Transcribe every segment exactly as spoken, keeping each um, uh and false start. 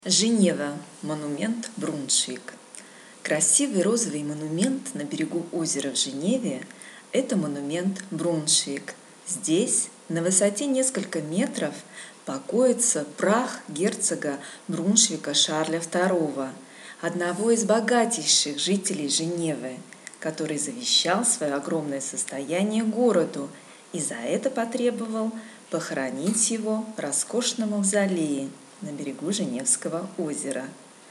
Женева. Монумент Бруншвик. Красивый розовый монумент на берегу озера в Женеве – это монумент Бруншвик. Здесь, на высоте несколько метров, покоится прах герцога Бруншвика Шарля второго, одного из богатейших жителей Женевы, который завещал свое огромное состояние городу и за это потребовал похоронить его в роскошном мавзолее на берегу Женевского озера.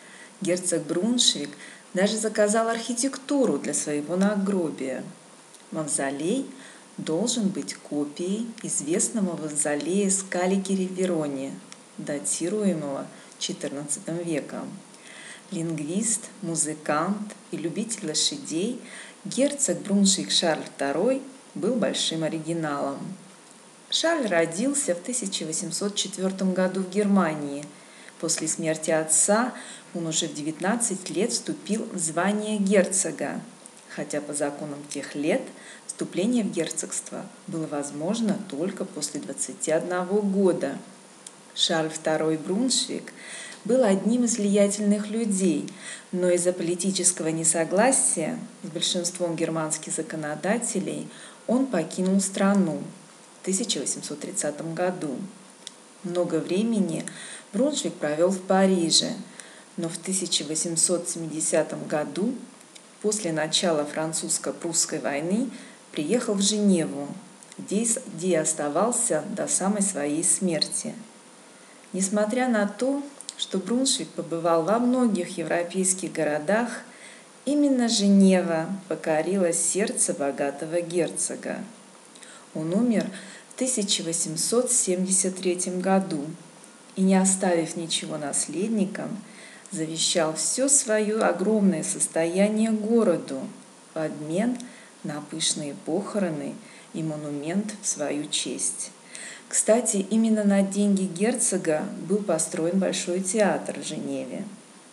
Герцог Бруншвик даже заказал архитектуру для своего надгробия. Мавзолей должен быть копией известного мавзолея Скаллигери в Вероне, датируемого четырнадцатым веком. Лингвист, музыкант и любитель лошадей, герцог Бруншвик Шарль второй был большим оригиналом. Шарль родился в тысяча восемьсот четвёртом году в Германии. После смерти отца он уже в девятнадцать лет вступил в звание герцога, хотя по законам тех лет вступление в герцогство было возможно только после двадцати одного года. Шарль второй Бруншвик был одним из влиятельных людей, но из-за политического несогласия с большинством германских законодателей он покинул страну в тысяча восемьсот тридцатом году. Много времени Бруншвик провел в Париже, но в тысяча восемьсот семидесятом году, после начала французско-прусской войны, приехал в Женеву, где и оставался до самой своей смерти. Несмотря на то, что Бруншвик побывал во многих европейских городах, именно Женева покорила сердце богатого герцога. Он умер в тысяча восемьсот семьдесят третьем году и, не оставив ничего наследникам, завещал все свое огромное состояние городу в обмен на пышные похороны и монумент в свою честь. Кстати, именно на деньги герцога был построен Большой театр в Женеве.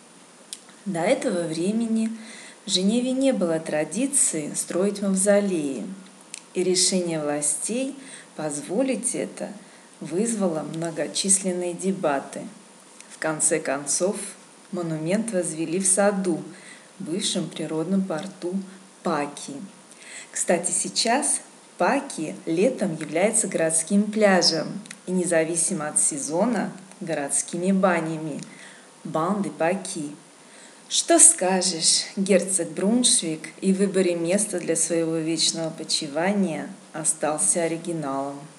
До этого времени в Женеве не было традиции строить мавзолеи, и решение властей позволить это вызвало многочисленные дебаты. В конце концов, монумент возвели в саду, бывшем природном порту Паки. Кстати, сейчас Паки летом является городским пляжем и независимо от сезона городскими банями Бан де Паки. Что скажешь, герцог Бруншвик и в выборе места для своего вечного почивания остался оригиналом.